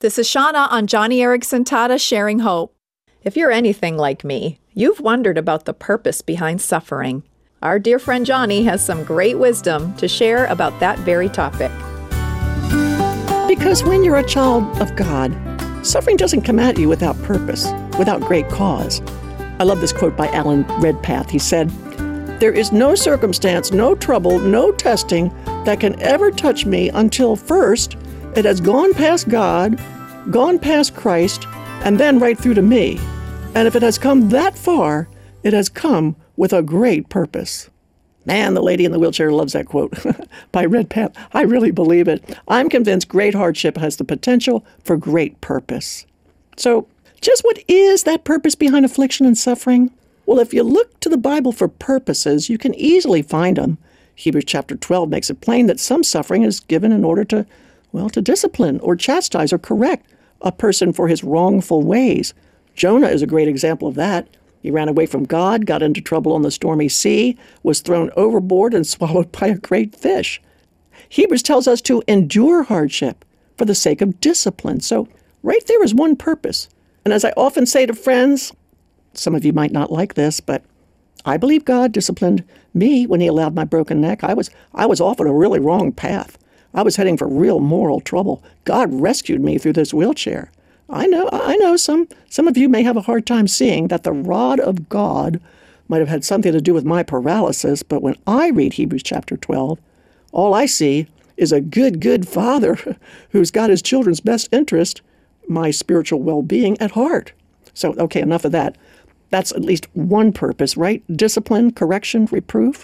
This is Shauna on Johnny Erickson Tata Sharing Hope. If you're anything like me, you've wondered about the purpose behind suffering. Our dear friend Johnny has some great wisdom to share about that very topic. Because when you're a child of God, suffering doesn't come at you without purpose, without great cause. I love this quote by Alan Redpath. He said, "There is no circumstance, no trouble, no testing that can ever touch me until first it has gone past God, gone past Christ, and then right through to me. And if it has come that far, it has come with a great purpose." Man, the lady in the wheelchair loves that quote by Redpath. I really believe it. I'm convinced great hardship has the potential for great purpose. So, just what is that purpose behind affliction and suffering? Well, if you look to the Bible for purposes, you can easily find them. Hebrews chapter 12 makes it plain that some suffering is given in order to discipline or chastise or correct a person for his wrongful ways. Jonah is a great example of that. He ran away from God, got into trouble on the stormy sea, was thrown overboard and swallowed by a great fish. Hebrews tells us to endure hardship for the sake of discipline. So right there is one purpose. And as I often say to friends, some of you might not like this, but I believe God disciplined me when he allowed my broken neck. I was off on a really wrong path. I was heading for real moral trouble. God rescued me through this wheelchair. I know some of you may have a hard time seeing that the rod of God might have had something to do with my paralysis, but when I read Hebrews chapter 12, all I see is a good father who's got his children's best interest, my spiritual well-being, at heart. So, okay, enough of that. That's at least one purpose, right? Discipline, correction, reproof.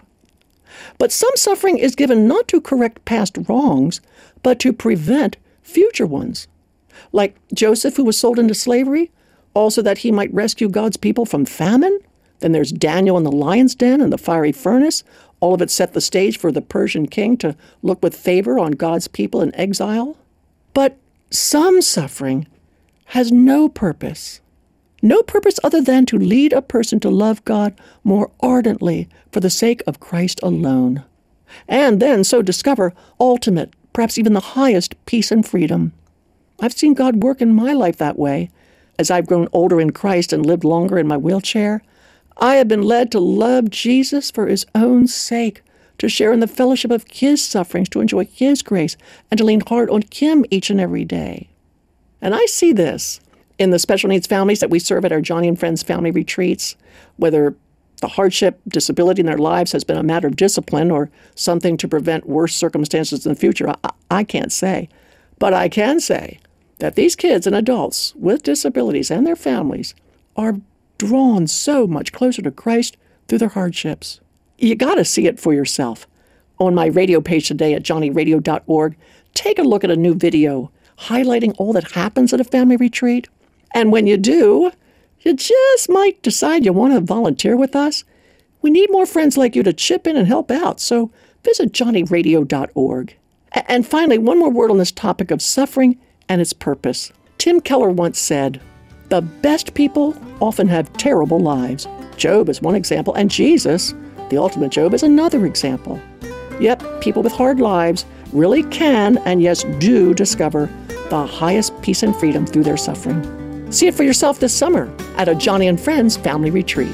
But some suffering is given not to correct past wrongs, but to prevent future ones. Like Joseph, who was sold into slavery, also that he might rescue God's people from famine. Then there's Daniel in the lion's den and the fiery furnace. All of it set the stage for the Persian king to look with favor on God's people in exile. But some suffering has no purpose. No purpose other than to lead a person to love God more ardently for the sake of Christ alone. And then so discover ultimate, perhaps even the highest peace and freedom. I've seen God work in my life that way. As I've grown older in Christ and lived longer in my wheelchair, I have been led to love Jesus for his own sake, to share in the fellowship of his sufferings, to enjoy his grace, and to lean hard on him each and every day. And I see this in the special needs families that we serve at our Johnny and Friends family retreats, whether the hardship, disability in their lives has been a matter of discipline or something to prevent worse circumstances in the future. I can't say. But I can say that these kids and adults with disabilities and their families are drawn so much closer to Christ through their hardships. You got to see it for yourself. On my radio page today at johnnyradio.org, take a look at a new video highlighting all that happens at a family retreat. And when you do, you just might decide you want to volunteer with us. We need more friends like you to chip in and help out, so visit johnnyradio.org. And finally, one more word on this topic of suffering and its purpose. Tim Keller once said, "The best people often have terrible lives." Job is one example, and Jesus, the ultimate Job, is another example. Yep, people with hard lives really can, and yes, do discover the highest peace and freedom through their suffering. See it for yourself this summer at a Johnny and Friends family retreat.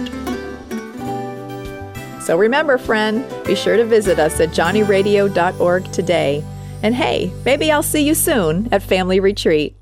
So remember, friend, be sure to visit us at johnnyradio.org today. And hey, maybe I'll see you soon at Family Retreat.